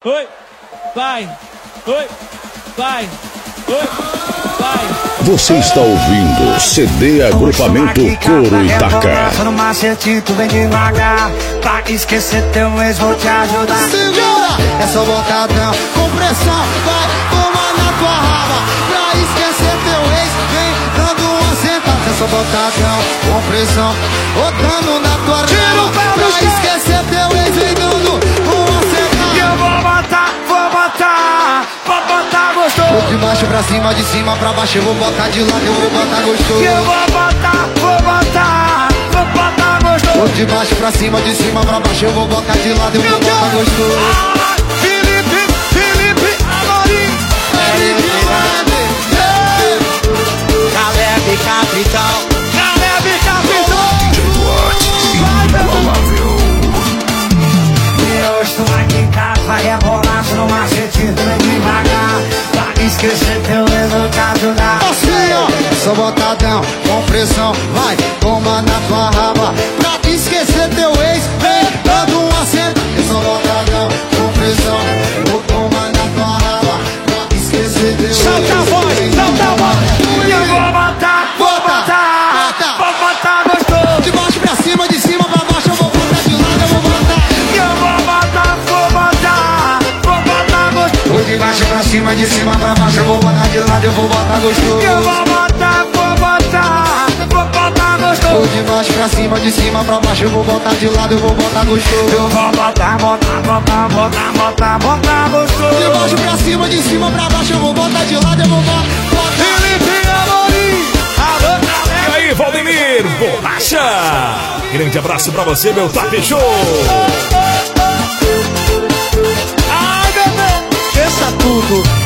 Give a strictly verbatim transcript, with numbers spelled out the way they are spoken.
Oi, vai, oi, vai, oi, vai. Você está ouvindo C D Agrupamento Couro Itaca. No macete, tu vem devagar. Pra esquecer teu ex, vou te ajudar. Segura! É só botadão, com pressão. Vai, toma na tua raba. Pra esquecer teu ex, vem dando uma sentada. É só botadão, com pressão. Botando na tua raba. Pra esquecer teu ex, vem dando uma sentada. E eu vou botar, vou botar, vou botar gostoso. Vou de baixo pra cima, de cima pra baixo. Eu vou botar de lado, eu vou botar gostoso. E eu vou botar, vou botar, vou botar gostoso. Vou de baixo pra cima, de cima pra baixo. Eu vou botar de lado, eu vou botar gostoso. Ah, Felipe, Felipe Amorim, Felipe Leme, Caleb Capitão, Caleb Capitão. D J Duarte, improvável. E hoje tu vai quicar, vai rebolar no macete, tu vem devagar. Pra esquecer teu ex, vou te ajudar. assim, ó, é só botadão, com pressão, vai, toma na tua raba. Pra esquecer teu ex, vem dando uma senta. É só botadão, com pressão, vou tomar na tua raba. Pra esquecer teu ex. Solta a voz, solta a voz. E eu vou botar, vou botar, vou botar gostoso. De baixo pra cima, de cima pra baixo, eu vou botar de lado, eu vou botar. E eu vou botar, vou botar, vou botar gostoso. Vou de baixo pra cima, de cima pra baixo, eu vou botar de lado, eu vou botar gostoso. E eu vou botar, vou botar, vou botar Vou gostoso. de baixo pra cima, de cima pra baixo, eu vou botar de lado, eu vou botar gostoso. Eu vou botar, botar, botar, botar, botar, botar De gostoso. baixo pra cima, de cima pra baixo, eu vou botar de lado, eu vou botar. Felipe Amorim, alô, E aí, Valdemir, bolacha! Grande abraço pra você, meu Tap Show! ai, bebê, esqueça tudo.